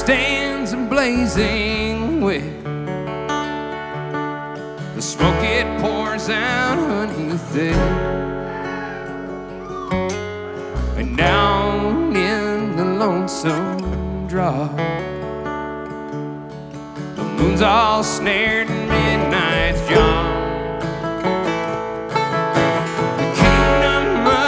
stands blazing wet. The smoke it pours out underneath it. And down in the lonesome drop, the moon's all snared in midnight